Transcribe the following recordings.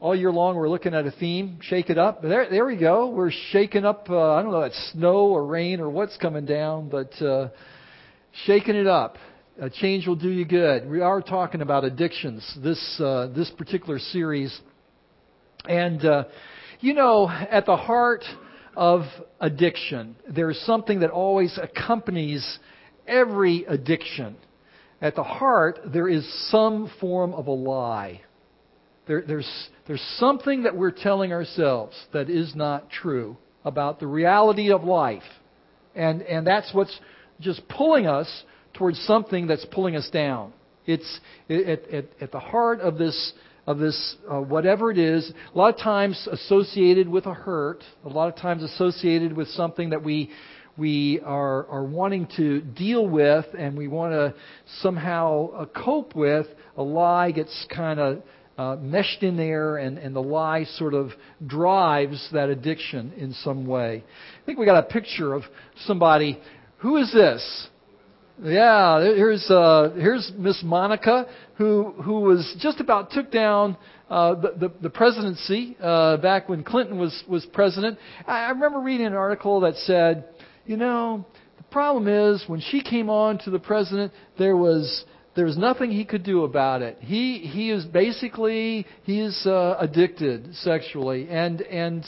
all year long we're looking at a theme, shake it up. There we go. We're shaking up, I don't know, it's snow or rain or what's coming down, but shaking it up. A change will do you good. We are talking about addictions, this particular series. And, at the heart of addiction, there's something that always accompanies every addiction. At the heart, there is some form of a lie. There's something that we're telling ourselves that is not true about the reality of life. And that's what's just pulling us towards something that's pulling us down. It's at the heart of this whatever it is, a lot of times associated with a hurt, a lot of times associated with something that we are wanting to deal with and we want to somehow cope with. A lie gets kind of meshed in there, and the lie sort of drives that addiction in some way. I think we got a picture of somebody. Who is this? Yeah, here's Miss Monica, who was just about took down the presidency back when Clinton was president. I remember reading an article that said, the problem is when she came on to the president, there was nothing he could do about it. He is basically addicted sexually, and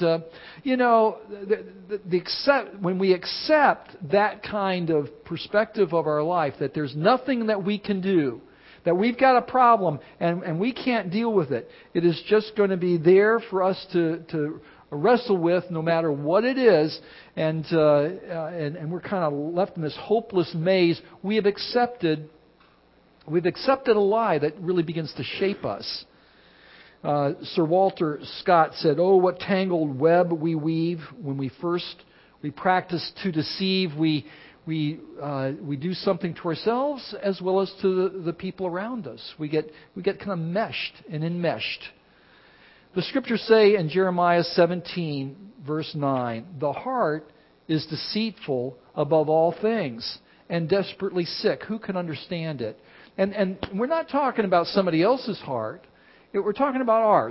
when we accept that kind of perspective of our life, that there's nothing that we can do, that we've got a problem and we can't deal with it. It is just going to be there for us to wrestle with, no matter what it is, and we're kind of left in this hopeless maze. We've accepted a lie that really begins to shape us. Sir Walter Scott said, "Oh, what tangled web we weave when we practice to deceive. We do something to ourselves as well as to the people around us. We get kind of meshed and enmeshed." The Scriptures say in Jeremiah 17, verse 9, "The heart is deceitful above all things and desperately sick. Who can understand it?" And we're not talking about somebody else's heart. We're talking about ours.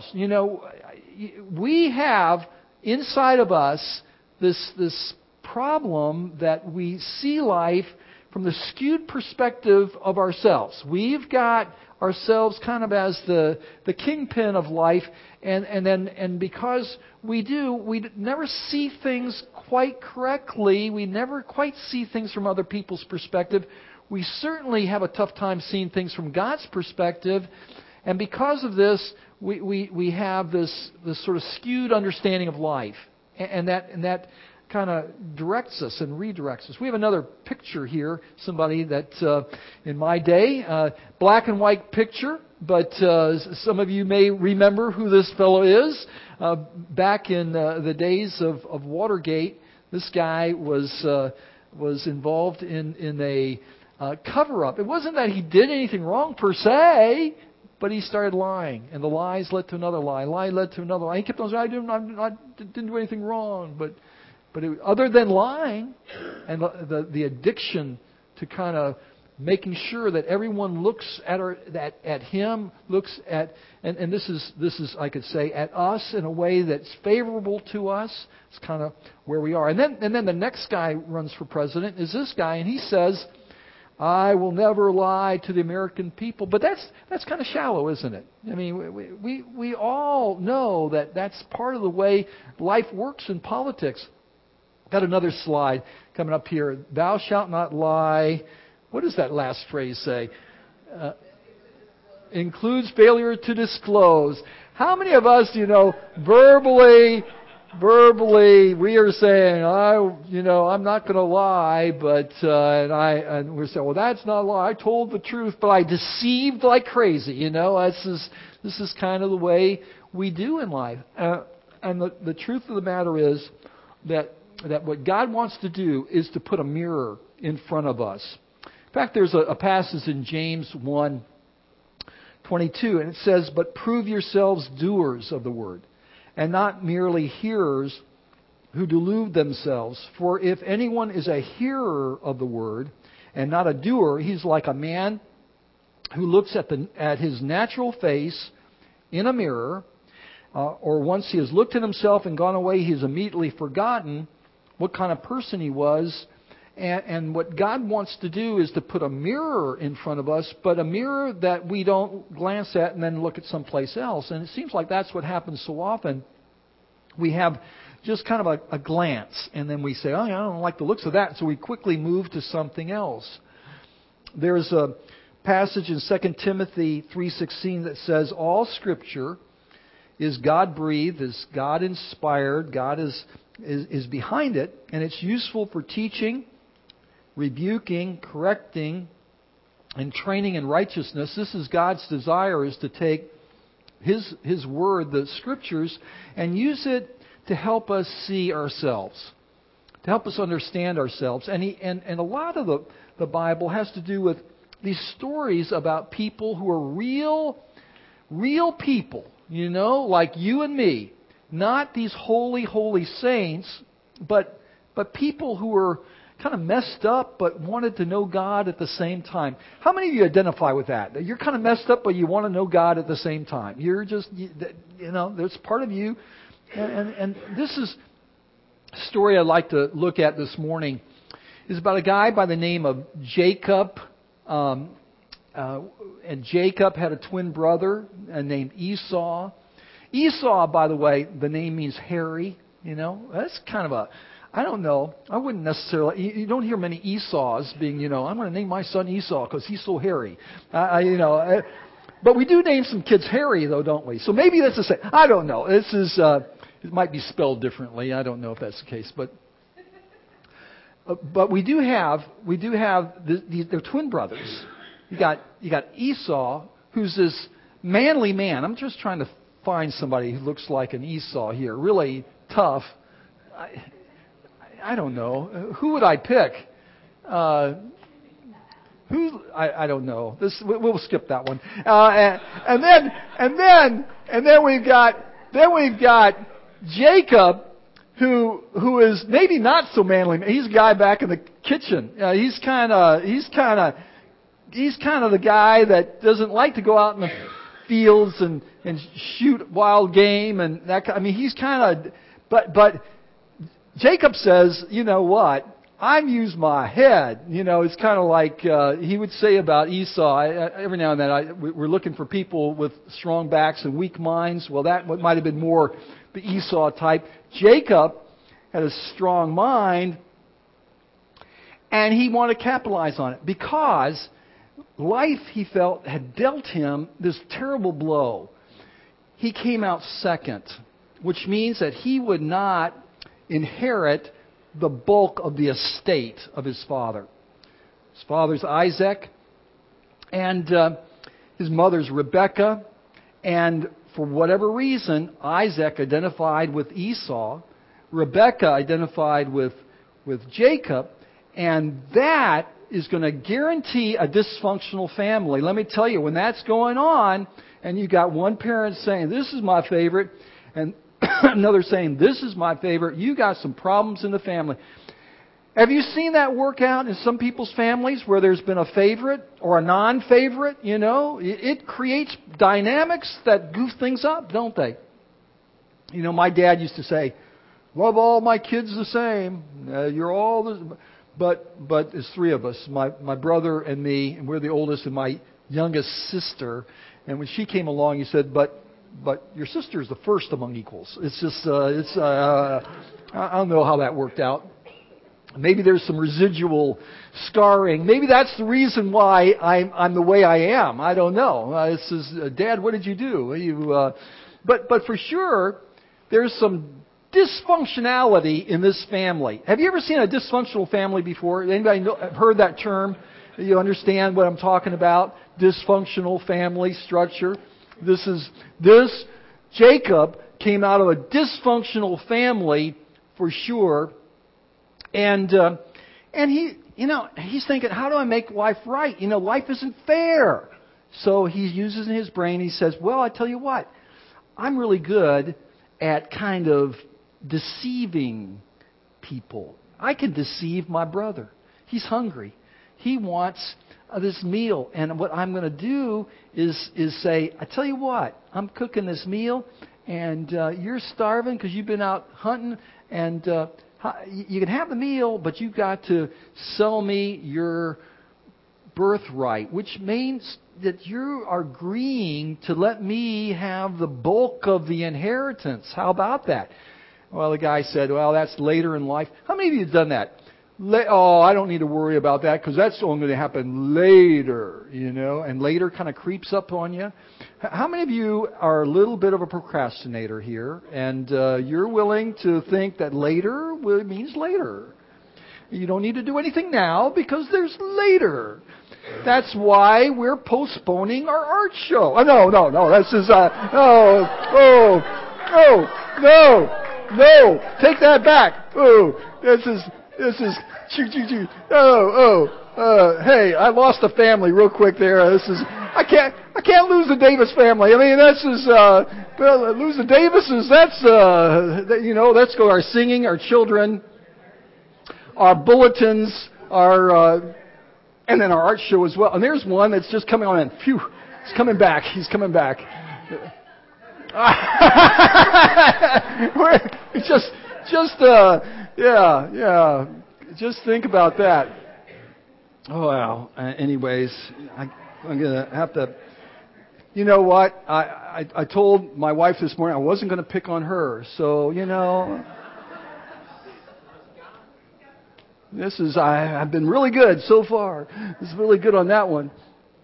We have inside of us this problem that we see life from the skewed perspective of ourselves. We've got ourselves kind of as the kingpin of life, and because we never see things quite correctly. We never quite see things from other people's perspective. We certainly have a tough time seeing things from God's perspective, and because of this, we have this sort of skewed understanding of life, and that kind of directs us and redirects us. We have another picture here, somebody that in my day, black and white picture, but some of you may remember who this fellow is. Back in the days of Watergate, this guy was involved in a cover-up. It wasn't that he did anything wrong per se, but he started lying, and the lies led to another lie. Lie led to another lie. He kept on saying, "I didn't do anything wrong," but other than lying and the addiction to kind of making sure that everyone looks at him, looks at and this is I could say at us in a way that's favorable to us. It's kind of where we are. And then the next guy runs for president is this guy, and he says, "I will never lie to the American people." But that's kind of shallow, isn't it? I mean, we all know that that's part of the way life works in politics. Got another slide coming up here. "Thou shalt not lie." What does that last phrase say? Includes failure to disclose. How many of us, verbally, we are saying, I'm not going to lie, but and we're saying, well, that's not a lie. I told the truth, but I deceived like crazy. This is kind of the way we do in life. And the truth of the matter is that what God wants to do is to put a mirror in front of us. In fact, there's a passage in James 1:22, and it says, "But prove yourselves doers of the word, and not merely hearers who delude themselves. For if anyone is a hearer of the word and not a doer, he's like a man who looks at his natural face in a mirror, or once he has looked at himself and gone away, he has immediately forgotten what kind of person he was. And what God wants to do is to put a mirror in front of us, but a mirror that we don't glance at and then look at someplace else. And it seems like that's what happens so often. We have just kind of a glance, and then we say, oh, I don't like the looks of that, so we quickly move to something else. There's a passage in 2 Timothy 3:16 that says, all Scripture is God-breathed, is God-inspired, God is behind it, and it's useful for teaching, rebuking, correcting, and training in righteousness. This is God's desire, is to take His Word, the Scriptures, and use it to help us see ourselves, to help us understand ourselves. And a lot of the Bible has to do with these stories about people who are real people, like you and me. Not these holy saints, but people who are kind of messed up but wanted to know God at the same time. How many of you identify with that? You're kind of messed up but you want to know God at the same time. You're just, there's part of you. And this is a story I'd like to look at this morning. It's about a guy by the name of Jacob. And Jacob had a twin brother named Esau. Esau, by the way, the name means hairy. That's kind of I don't know. I wouldn't necessarily. You don't hear many Esau's being, I'm going to name my son Esau because he's so hairy. But we do name some kids Harry, though, don't we? So maybe that's the same. I don't know. This is. It might be spelled differently. I don't know if that's the case, but we do have they're twin brothers. You got Esau, who's this manly man. I'm just trying to find somebody who looks like an Esau here. Really tough. I don't know. Who would I pick? I don't know. We'll skip that one. And then we've got Jacob, who is maybe not so manly. He's a guy back in the kitchen. He's kind of the guy that doesn't like to go out in the fields and shoot wild game and that. He's kind of. But Jacob says, you know what? I'm using my head. It's kind of like he would say about Esau. Every now and then we're looking for people with strong backs and weak minds. Well, that might have been more the Esau type. Jacob had a strong mind, and he wanted to capitalize on it because life, he felt, had dealt him this terrible blow. He came out second, which means that he would not inherit the bulk of the estate of his father. His father's Isaac, and his mother's Rebekah. And for whatever reason, Isaac identified with Esau. Rebekah identified with Jacob. And that is going to guarantee a dysfunctional family. Let me tell you, when that's going on, and you got one parent saying, this is my favorite, and another saying, this is my favorite, you got some problems in the family. Have you seen that work out in some people's families where there's been a favorite or a non-favorite? It creates dynamics that goof things up, don't they? My dad used to say, love all my kids the same. You're all the... But there's three of us, my brother and me, and we're the oldest, and my youngest sister. And when she came along, he said, but your sister is the first among equals. It's just, I don't know how that worked out. Maybe there's some residual scarring. Maybe that's the reason why I'm the way I am. I don't know. It says, Dad, what did you do? But for sure, there's some dysfunctionality in this family. Have you ever seen a dysfunctional family before? Anybody heard that term? You understand what I'm talking about? Dysfunctional family structure. Jacob came out of a dysfunctional family for sure. And he's thinking, how do I make life right? Life isn't fair. So he uses his brain. He says, well, I tell you what, I'm really good at kind of deceiving people. I can deceive my brother. He's hungry. He wants this meal. And what I'm going to do is say, I tell you what, I'm cooking this meal, and you're starving because you've been out hunting, and you can have the meal, but you've got to sell me your birthright, which means that you are agreeing to let me have the bulk of the inheritance. How about that? Well, the guy said, well, that's later in life. How many of you have done that? I don't need to worry about that because that's only going to happen later, and later kind of creeps up on you. How many of you are a little bit of a procrastinator here, and you're willing to think that later means later? You don't need to do anything now because there's later. That's why we're postponing our art show. Oh, no. This is, no. Take that back. This is, hey, I lost a family real quick there. I can't lose the Davis family. I mean, lose the Davises, that's go our singing, our children, our bulletins, and then our art show as well. And there's one that's just coming on in. Phew, he's coming back. Just think about that. Oh, wow. Anyways, I'm going to have to... You know what? I told my wife this morning I wasn't going to pick on her. So, I've been really good so far. This is really good on that one.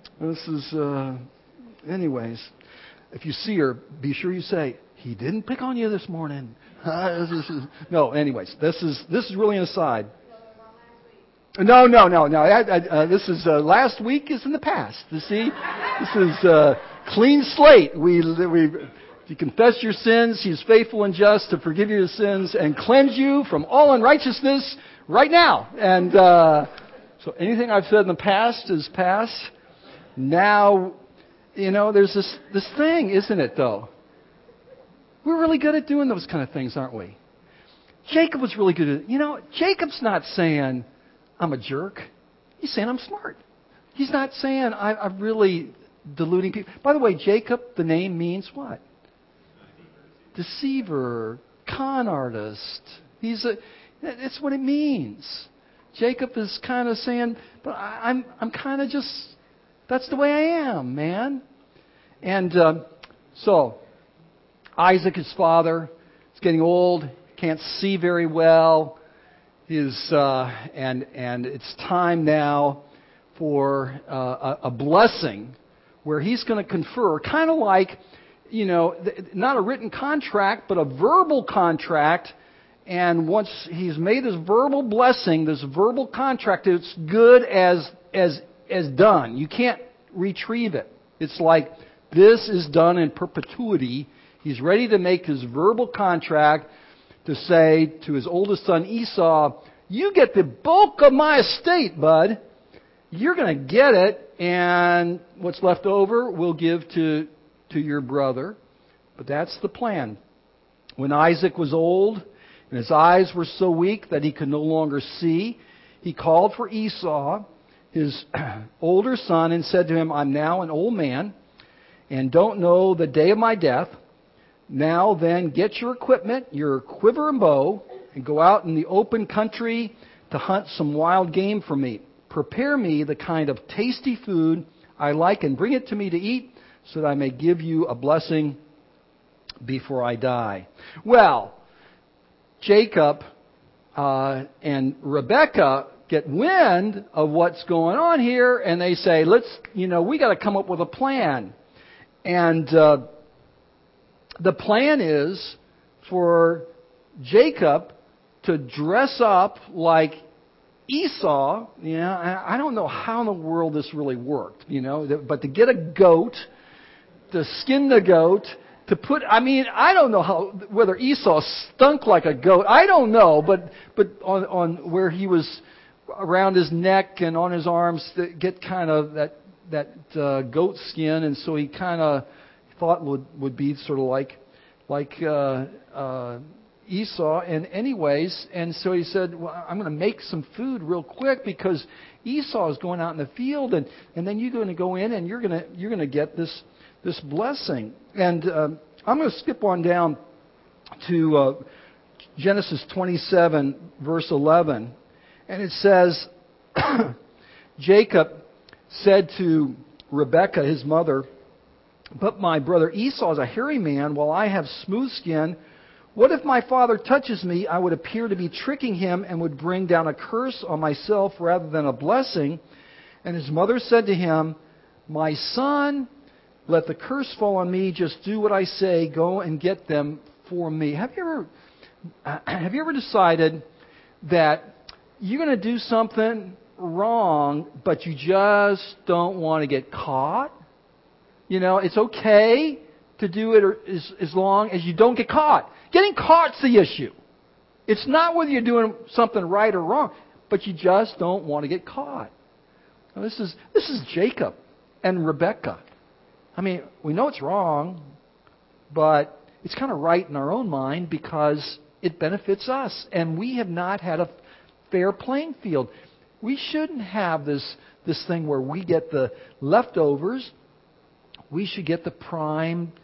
Anyways, if you see her, be sure you say, he didn't pick on you this morning. No, anyways, this is really an aside. No. This is last week is in the past. You see, this is clean slate. If you confess your sins, He's faithful and just to forgive your sins and cleanse you from all unrighteousness right now. And so anything I've said in the past is past. Now, there's this thing, isn't it? Though we're really good at doing those kind of things, aren't we? Jacob was really good at it. Jacob's not saying I'm a jerk. He's saying I'm smart. He's not saying I'm really deluding people. By the way, Jacob, the name means what? Deceiver, con artist. It's what it means. Jacob is kind of saying, but I'm kind of just, that's the way I am, man. And so Isaac, his father, is getting old, can't see very well. And it's time now for a blessing where he's going to confer, kind of like, not a written contract, but a verbal contract. And once he's made his verbal blessing, this verbal contract, it's good as done. You can't retrieve it. It's like this is done in perpetuity. He's ready to make his verbal contract to say to his oldest son Esau, you get the bulk of my estate, bud. You're going to get it, and what's left over we'll give to your brother. But that's the plan. When Isaac was old and his eyes were so weak that he could no longer see, he called for Esau, his older son, and said to him, I'm now an old man and don't know the day of my death. Now then, get your equipment, your quiver and bow, and go out in the open country to hunt some wild game for me. Prepare me the kind of tasty food I like and bring it to me to eat so that I may give you a blessing before I die. Well, Jacob and Rebekah get wind of what's going on here, and they say, we got to come up with a plan. And the plan is for Jacob to dress up like Esau. I don't know how in the world this really worked, but to get a goat, to skin the goat, to put, I don't know whether Esau stunk like a goat. I don't know, but on where he was around his neck and on his arms, to get kind of that goat skin, and so he kind of thought would be sort of like Esau. And anyways, and so he said, well, I'm going to make some food real quick because Esau is going out in the field, and then you're going to go in and you're going to get this blessing. And I'm going to skip on down to Genesis 27, verse 11. And it says, Jacob said to Rebekah, his mother, "But my brother Esau is a hairy man, while I have smooth skin. What if my father touches me? I would appear to be tricking him and would bring down a curse on myself rather than a blessing." And his mother said to him, "My son, let the curse fall on me. Just do what I say. Go and get them for me." Have you ever decided that you're going to do something wrong, but you just don't want to get caught? You know, it's okay to do it as long as you don't get caught. Getting caught's the issue. It's not whether you're doing something right or wrong, but you just don't want to get caught. Now, this is Jacob and Rebekah. I mean, we know it's wrong, but it's kind of right in our own mind because it benefits us. And we have not had a fair playing field. We shouldn't have this thing where we get the leftovers. We should get the prime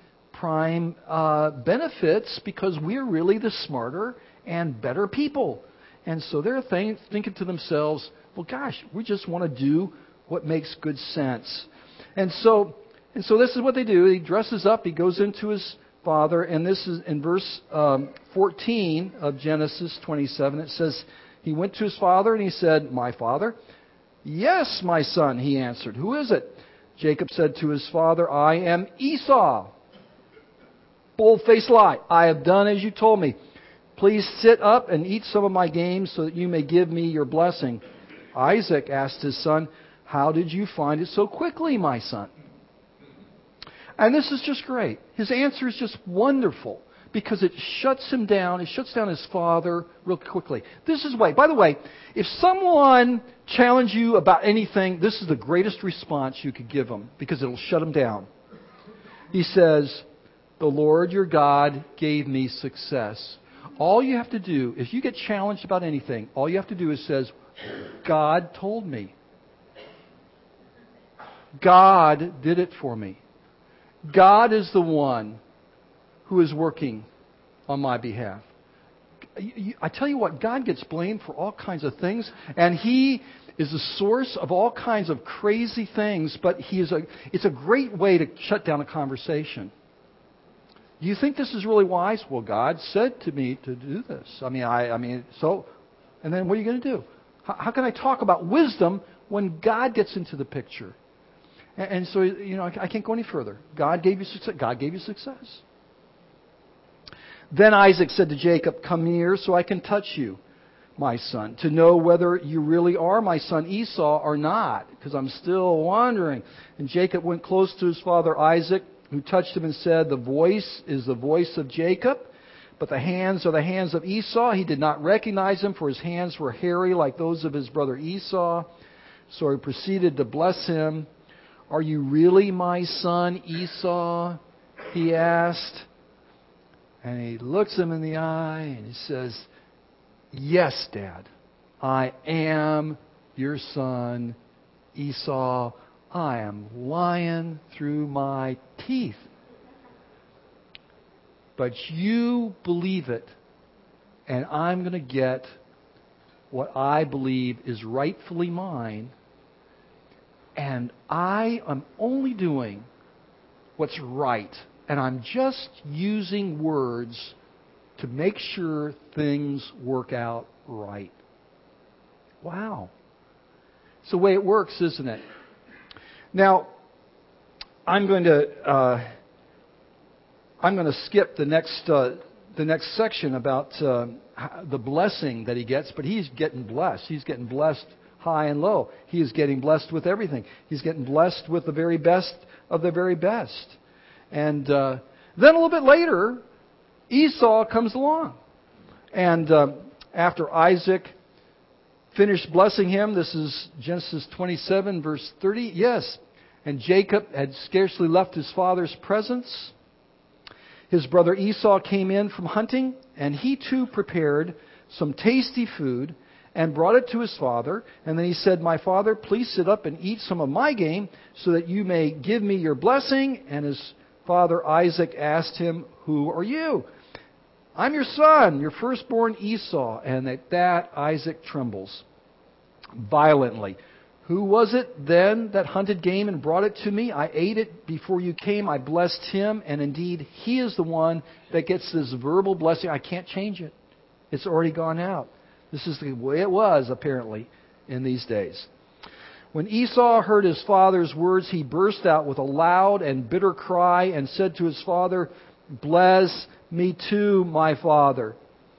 benefits because we're really the smarter and better people. And so they're thinking to themselves, well, gosh, we just want to do what makes good sense. And so this is what they do. He dresses up. He goes into his father. And this is in verse 14 of Genesis 27. It says, he went to his father and he said, "My father?" "Yes, my son," he answered. "Who is it?" Jacob said to his father, "I am Esau." Bold-faced lie. "I have done as you told me. Please sit up and eat some of my game so that you may give me your blessing." Isaac asked his son, "How did you find it so quickly, my son?" And this is just great. His answer is just wonderful because it shuts him down. It shuts down his father real quickly. This is why. By the way, if someone challenge you about anything, this is the greatest response you could give them because it'll shut him down. He says, "The Lord your God gave me success." All you have to do, if you get challenged about anything, all you have to do is says, "God told me. God did it for me. God is the one who is working on my behalf." I tell you what, God gets blamed for all kinds of things, and He is the source of all kinds of crazy things, but it's a great way to shut down a conversation. Do you think this is really wise? Well, God said to me to do this. And then what are you going to do? How can I talk about wisdom when God gets into the picture? And so, I can't go any further. God gave you success. God gave you success. Then Isaac said to Jacob, "Come near so I can touch you, my son, to know whether you really are my son Esau or not, because I'm still wondering." And Jacob went close to his father Isaac, who touched him and said, "The voice is the voice of Jacob, but the hands are the hands of Esau." He did not recognize him, for his hands were hairy like those of his brother Esau. So he proceeded to bless him. "Are you really my son Esau?" he asked. And he looks him in the eye and he says, "Yes, Dad, I am your son Esau. I am lying through my teeth. But you believe it, and I'm going to get what I believe is rightfully mine. And I am only doing what's right. And I'm just using words to make sure things work out right." Wow. It's the way it works, isn't it? Now, I'm going to skip the next section about the blessing that he gets, but he's getting blessed. He's getting blessed high and low. He is getting blessed with everything. He's getting blessed with the very best of the very best. And then a little bit later, Esau comes along. And after Isaac finished blessing him, this is Genesis 27, verse 30. Yes, and Jacob had scarcely left his father's presence. His brother Esau came in from hunting, and he too prepared some tasty food and brought it to his father. And then he said, "My father, please sit up and eat some of my game so that you may give me your blessing." And his father Isaac asked him, "Who are you?" "I'm your son, your firstborn Esau." And at that Isaac trembles violently. "Who was it then that hunted game and brought it to me? I ate it before you came. I blessed him, and indeed he is the one that gets this verbal blessing. I can't change it. It's already gone out." This is the way it was, apparently, in these days. When Esau heard his father's words, he burst out with a loud and bitter cry and said to his father, "Bless me too, my father."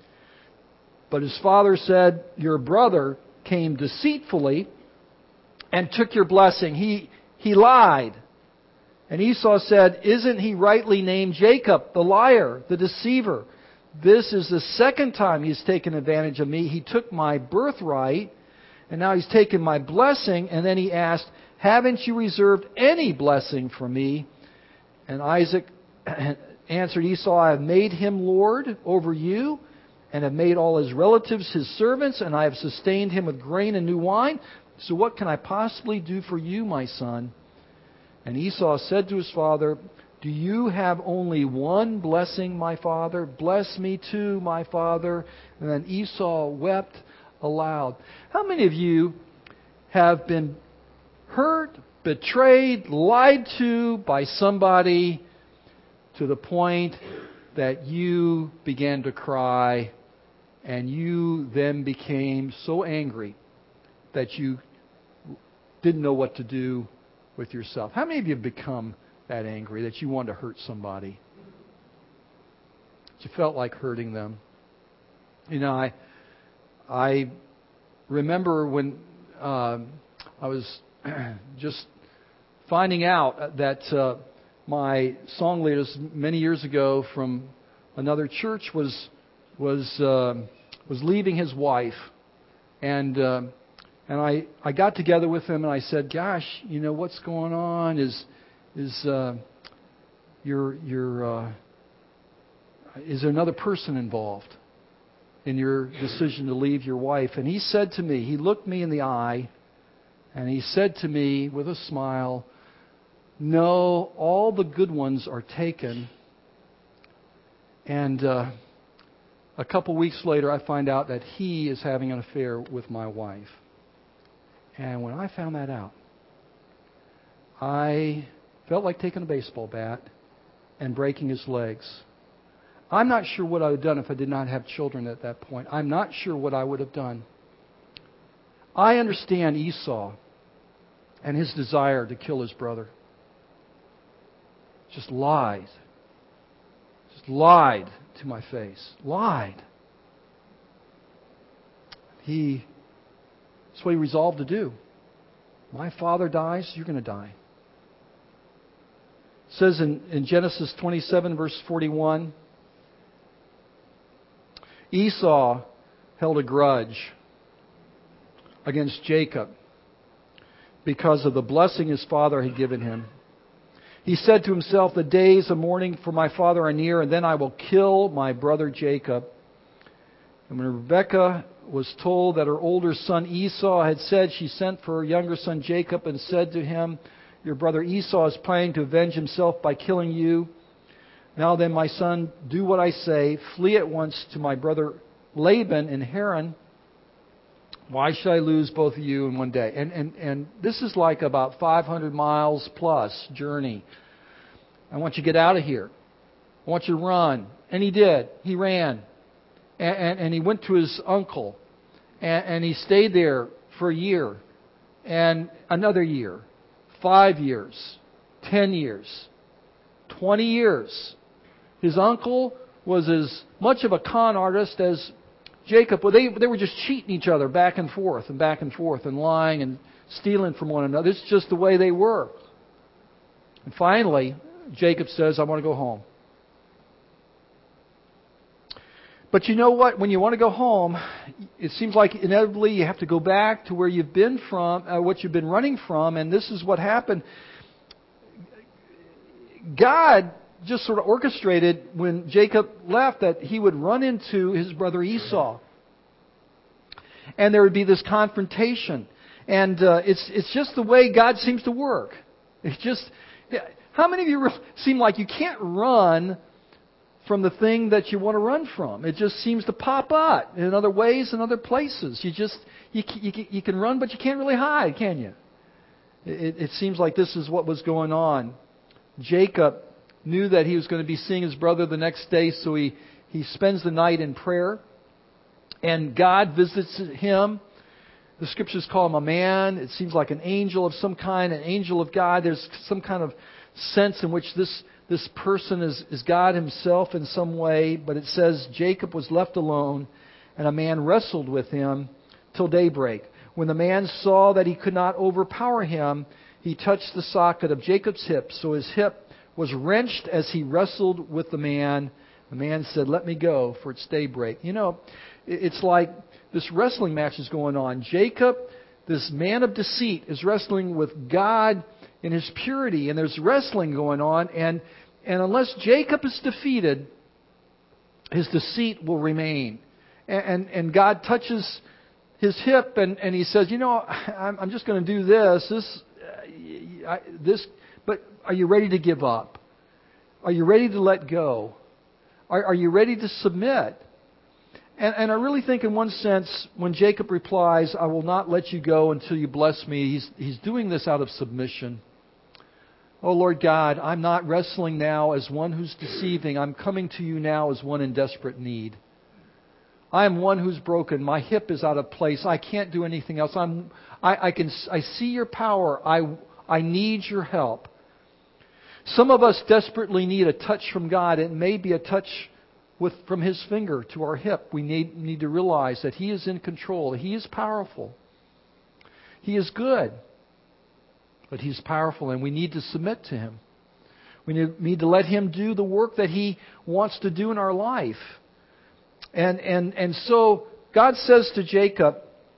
But his father said, "Your brother came deceitfully and took your blessing. He lied." And Esau said, "Isn't he rightly named Jacob, the liar, the deceiver? This is the second time he's taken advantage of me. He took my birthright, and now he's taken my blessing." And then he asked, "Haven't you reserved any blessing for me?" And Isaac answered Esau, "I have made him lord over you, and have made all his relatives his servants, and I have sustained him with grain and new wine. So what can I possibly do for you, my son?" And Esau said to his father, "Do you have only one blessing, my father? Bless me too, my father." And then Esau wept aloud. How many of you have been hurt, betrayed, lied to by somebody to the point that you began to cry, and you then became so angry that you didn't know what to do with yourself? How many of you have become that angry that you wanted to hurt somebody? That you felt like hurting them? You know, I remember when I was just finding out that my song leaders many years ago from another church was leaving his wife, and I got together with him and I said, "Gosh, you know what's going on? Is there another person involved in your decision to leave your wife?" And he said to me, he looked me in the eye, and he said to me with a smile, "No, all the good ones are taken." And a couple weeks later, I find out that he is having an affair with my wife. And when I found that out, I felt like taking a baseball bat and breaking his legs. I'm not sure what I would have done if I did not have children at that point. I'm not sure what I would have done. I understand Esau and his desire to kill his brother. Just lied. Just lied to my face. Lied. That's what he resolved to do. My father dies, you're going to die. It says in Genesis 27, verse 41, Esau held a grudge against Jacob because of the blessing his father had given him. He said to himself, "The days of mourning for my father are near, and then I will kill my brother Jacob." And when Rebekah was told that her older son Esau had said, she sent for her younger son Jacob and said to him, "Your brother Esau is planning to avenge himself by killing you. Now then, my son, do what I say. Flee at once to my brother Laban in Haran. Why should I lose both of you in one day?" And this is like about 500 miles plus journey. "I want you to get out of here. I want you to run." And he did. He ran. And he went to his uncle. And he stayed there for a year. And another year. 5 years. 10 years. 20 years. His uncle was as much of a con artist as Jacob. Well, they were just cheating each other back and forth and lying and stealing from one another. It's just the way they were. And finally, Jacob says, "I want to go home." But you know what? When you want to go home, it seems like inevitably you have to go back to where you've been from, what you've been running from, and this is what happened. God just sort of orchestrated when Jacob left that he would run into his brother Esau. And there would be this confrontation. And it's just the way God seems to work. It's just... How many of you seem like you can't run from the thing that you want to run from? It just seems to pop up in other ways and other places. You can run, but you can't really hide, can you? It seems like this is what was going on. Jacob knew that he was going to be seeing his brother the next day, so he spends the night in prayer. And God visits him. The Scriptures call him a man. It seems like an angel of some kind, an angel of God. There's some kind of sense in which this person is God himself in some way. But it says Jacob was left alone, and a man wrestled with him till daybreak. When the man saw that he could not overpower him, he touched the socket of Jacob's hip. So his hip was wrenched as he wrestled with the man. The man said, "Let me go, for it's daybreak." You know, it's like this wrestling match is going on. Jacob, this man of deceit, is wrestling with God in his purity, and there's wrestling going on. And unless Jacob is defeated, his deceit will remain. And God touches his hip, and he says, I'm just going to do this. But are you ready to give up? Are you ready to let go? Are you ready to submit? And I really think in one sense, when Jacob replies, "I will not let you go until you bless me," he's doing this out of submission. Oh Lord God, I'm not wrestling now as one who's deceiving. I'm coming to you now as one in desperate need. I am one who's broken. My hip is out of place. I can't do anything else. I see your power. I need your help. Some of us desperately need a touch from God. It may be a touch from His finger to our hip. We need to realize that He is in control. He is powerful. He is good. But He's powerful, and we need to submit to Him. We need to let Him do the work that He wants to do in our life. And so God says to Jacob,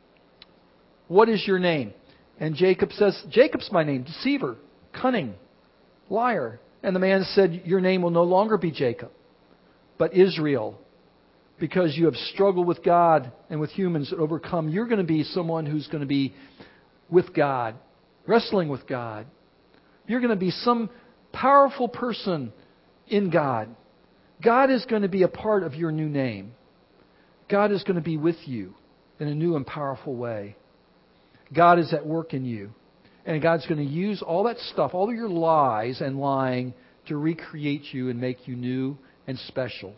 "What is your name?" And Jacob says, "Jacob's my name, deceiver, cunning, liar." And the man said, "Your name will no longer be Jacob, but Israel, because you have struggled with God and with humans and overcome. You're going to be someone who's going to be with God, wrestling with God. You're going to be some powerful person in God. God is going to be a part of your new name. God is going to be with you in a new and powerful way. God is at work in you. And God's going to use all that stuff, all of your lies and lying, to recreate you and make you new and special."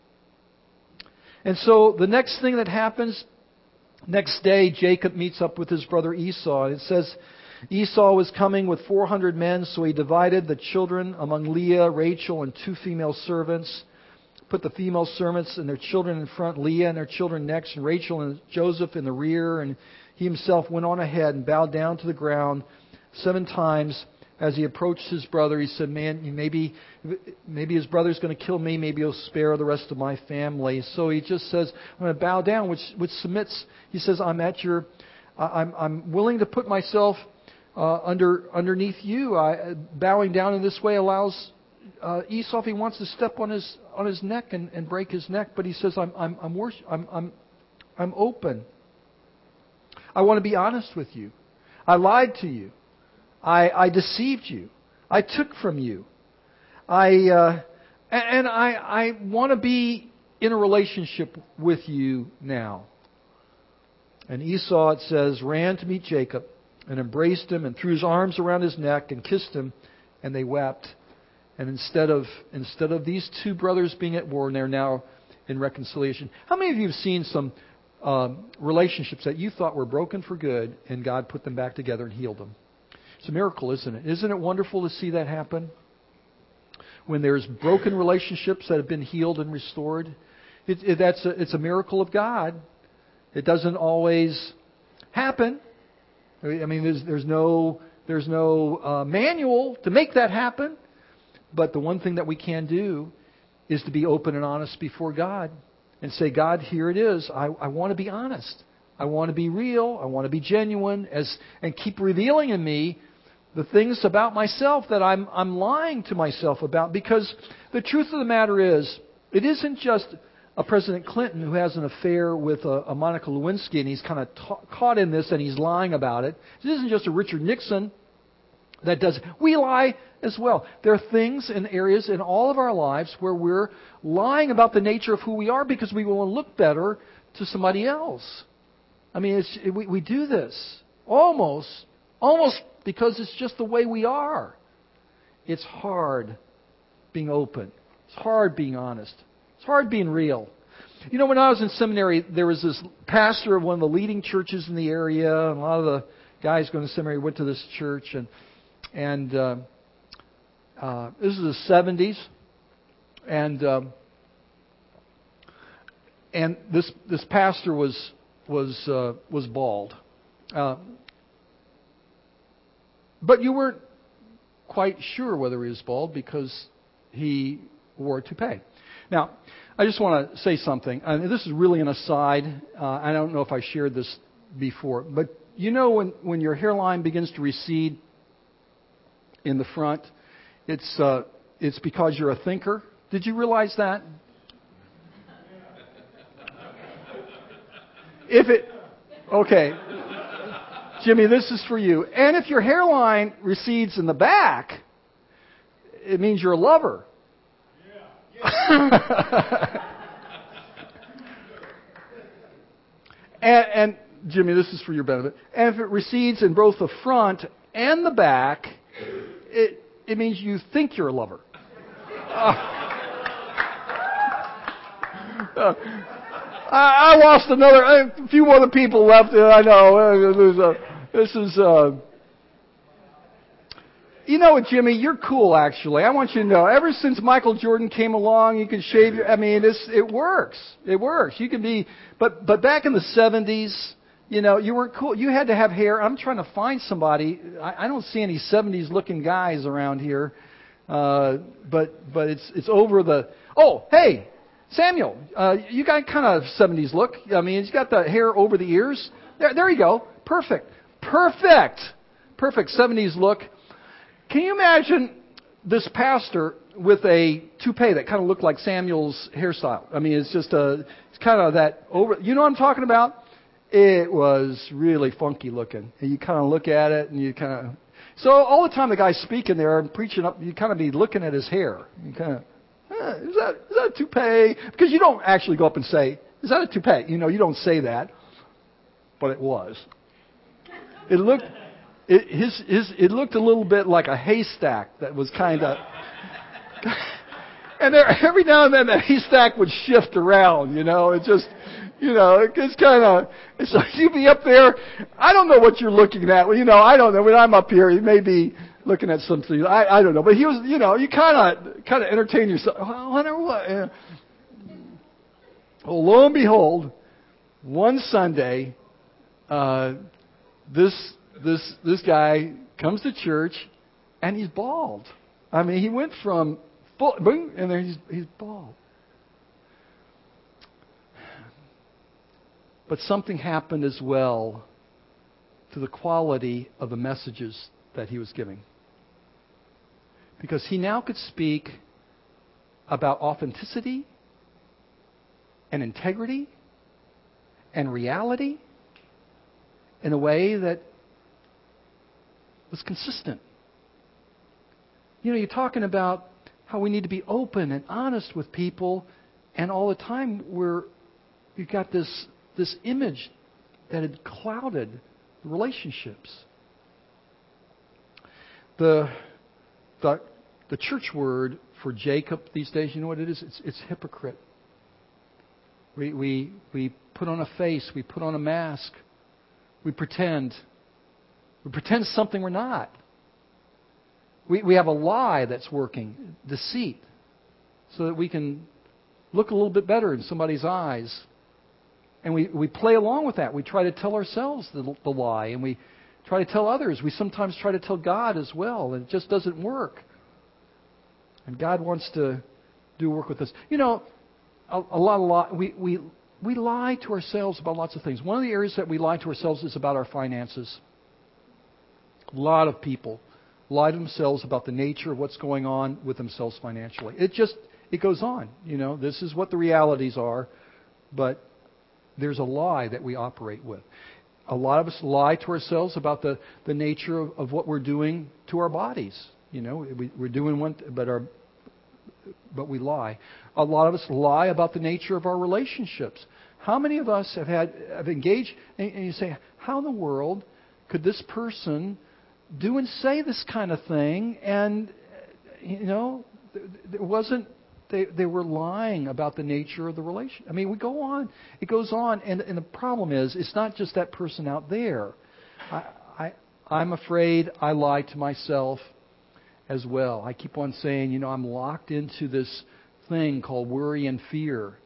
And so the next thing that happens, next day, Jacob meets up with his brother Esau. And it says Esau was coming with 400 men, so he divided the children among Leah, Rachel, and 2 female servants. Put the female servants and their children in front, Leah and their children next, and Rachel and Joseph in the rear. And he himself went on ahead and bowed down to the ground 7 times. As he approached his brother, he said, "Man, maybe his brother's going to kill me. Maybe he'll spare the rest of my family." So he just says, "I'm going to bow down," which submits. He says, "I'm willing to put myself underneath you." Bowing down in this way allows Esau, if he wants to step on his neck and break his neck, but he says, "I'm open. I want to be honest with you. I lied to you. I deceived you. I took from you. I want to be in a relationship with you now." And Esau, it says, ran to meet Jacob and embraced him and threw his arms around his neck and kissed him, and they wept. And instead of these 2 brothers being at war, they're now in reconciliation. How many of you have seen some relationships that you thought were broken for good, and God put them back together and healed them? It's a miracle, isn't it? Isn't it wonderful to see that happen? When there's broken relationships that have been healed and restored, it's a miracle of God. It doesn't always happen. I mean, there's no manual to make that happen. But the one thing that we can do is to be open and honest before God and say, "God, here it is. I want to be honest. I want to be real. I want to be genuine," and keep revealing in me the things about myself that I'm lying to myself about. Because the truth of the matter is, it isn't just a President Clinton who has an affair with a Monica Lewinsky and he's kind of caught in this and he's lying about it. It isn't just a Richard Nixon That does. We lie as well. There are things and areas in all of our lives where we're lying about the nature of who we are because we want to look better to somebody else. I mean, we do this almost because it's just the way we are. It's hard being open. It's hard being honest. It's hard being real. You know, when I was in seminary, there was this pastor of one of the leading churches in the area, and a lot of the guys going to seminary went to this church, and this is the 70s, and this pastor was bald, but you weren't quite sure whether he was bald because he wore a toupee. Now, I just want to say something. This is really an aside. I don't know if I shared this before, but you know when your hairline begins to recede in the front, it's because you're a thinker. Did you realize that? Okay, Jimmy, this is for you. And if your hairline recedes in the back, it means you're a lover. and Jimmy, this is for your benefit. And if it recedes in both the front and the back, it means you think you're a lover. I lost a few other people left. I know. This is. You know what, Jimmy? You're cool, actually. I want you to know. Ever since Michael Jordan came along, you can shave your... I mean, it works. It works. You can be... But back in the 70s, you know, you weren't cool. You had to have hair. I'm trying to find somebody. I don't see any 70s-looking guys around here. But it's over the... Oh, hey, Samuel. You got kind of 70s look. I mean, he's got the hair over the ears. There you go. Perfect. 70s look. Can you imagine this pastor with a toupee that kind of looked like Samuel's hairstyle? I mean, it's kind of that over. You know what I'm talking about? It was really funky looking. And you kind of look at it and you kind of. So all the time the guy's speaking there and preaching up, you kind of be looking at his hair. You kind of, is that a toupee? Because you don't actually go up and say, is that a toupee? You know, you don't say that. But it was. It looked. It looked a little bit like a haystack that was kind of, and every now and then the haystack would shift around. You know, it's kind of. So you'd be up there. I don't know what you're looking at. Well, you know, I don't know. When I'm up here, you may be looking at something. I don't know. But he was. You know, you kind of entertain yourself. I wonder what. Well, lo and behold, one Sunday, this guy comes to church, and he's bald. I mean, he went from full, boom, and then he's bald. But something happened as well to the quality of the messages that he was giving. Because he now could speak about authenticity and integrity and reality in a way that was consistent. You know, you're talking about how we need to be open and honest with people, and all the time you've got this image that had clouded the relationships. The church word for Jacob these days, you know what it is? It's hypocrite. We put on a face, we put on a mask, we pretend. We pretend something we're not. We have a lie that's working, deceit, so that we can look a little bit better in somebody's eyes. And we play along with that. We try to tell ourselves the lie, and we try to tell others. We sometimes try to tell God as well, and it just doesn't work. And God wants to do work with us. You know, we lie to ourselves about lots of things. One of the areas that we lie to ourselves is about our finances. A lot of people lie to themselves about the nature of what's going on with themselves financially. It goes on. You know, this is what the realities are, but there's a lie that we operate with. A lot of us lie to ourselves about the nature of what we're doing to our bodies. We're doing one, but we lie. A lot of us lie about the nature of our relationships. How many of us have engaged, and you say, how in the world could this person do and say this kind of thing? And, it wasn't, they were lying about the nature of the relationship. I mean, we go on. It goes on. And the problem is, it's not just that person out there. I'm afraid I lie to myself as well. I keep on saying, I'm locked into this thing called worry and fear.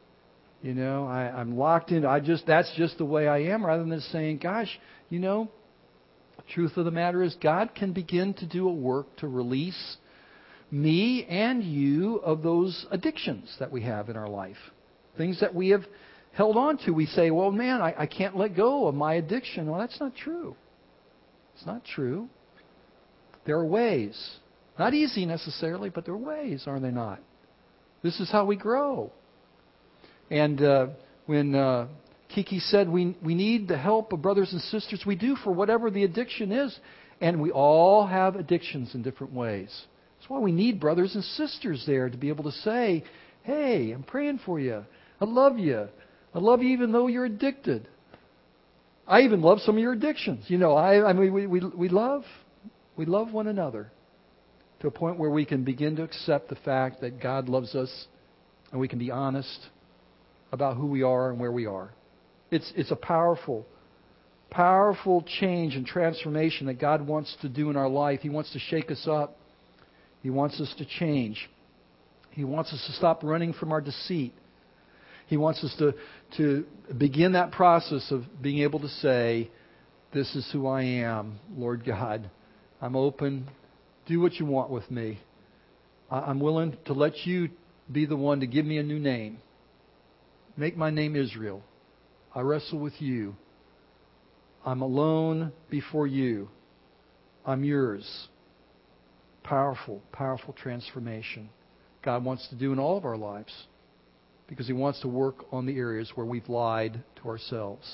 I'm locked in. That's just the way I am, rather than saying, gosh, the truth of the matter is God can begin to do a work to release me and you of those addictions that we have in our life. Things that we have held on to. We say, well, man, I can't let go of my addiction. Well, that's not true. It's not true. There are ways. Not easy necessarily, but there are ways, are they not? This is how we grow. And when Kiki said we need the help of brothers and sisters, we do for whatever the addiction is. And we all have addictions in different ways. That's why we need brothers and sisters there to be able to say, hey, I'm praying for you. I love you. I love you even though you're addicted. I even love some of your addictions. We love one another to a point where we can begin to accept the fact that God loves us, and we can be honest about who we are and where we are. It's a powerful change and transformation that God wants to do in our life. He wants to shake us up. He wants us to change. He wants us to stop running from our deceit. He wants us to begin that process of being able to say, this is who I am, Lord God. I'm open. Do what you want with me. I'm willing to let you be the one to give me a new name. Make my name Israel. I wrestle with you. I'm alone before you. I'm yours. Powerful, powerful transformation God wants to do in all of our lives, because He wants to work on the areas where we've lied to ourselves,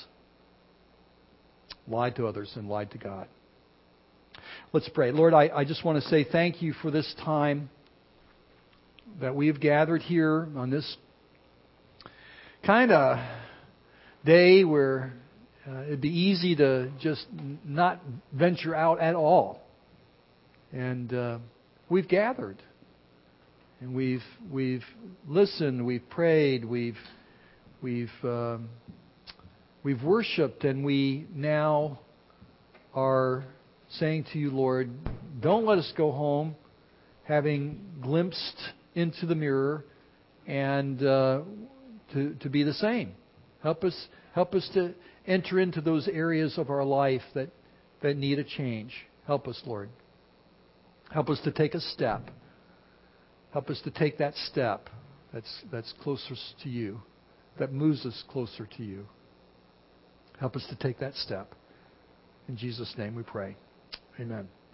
lied to others, and lied to God. Let's pray. Lord, I just want to say thank you for this time that we have gathered here on this kind of day where it'd be easy to just not venture out at all. And we've gathered, and we've listened, we've prayed, we've worshipped, and we now are saying to you, Lord, don't let us go home having glimpsed into the mirror and to be the same. Help us to enter into those areas of our life that need a change. Help us, Lord. Help us to take a step. Help us to take that step that's closest to you, that moves us closer to you. Help us to take that step. In Jesus' name we pray. Amen.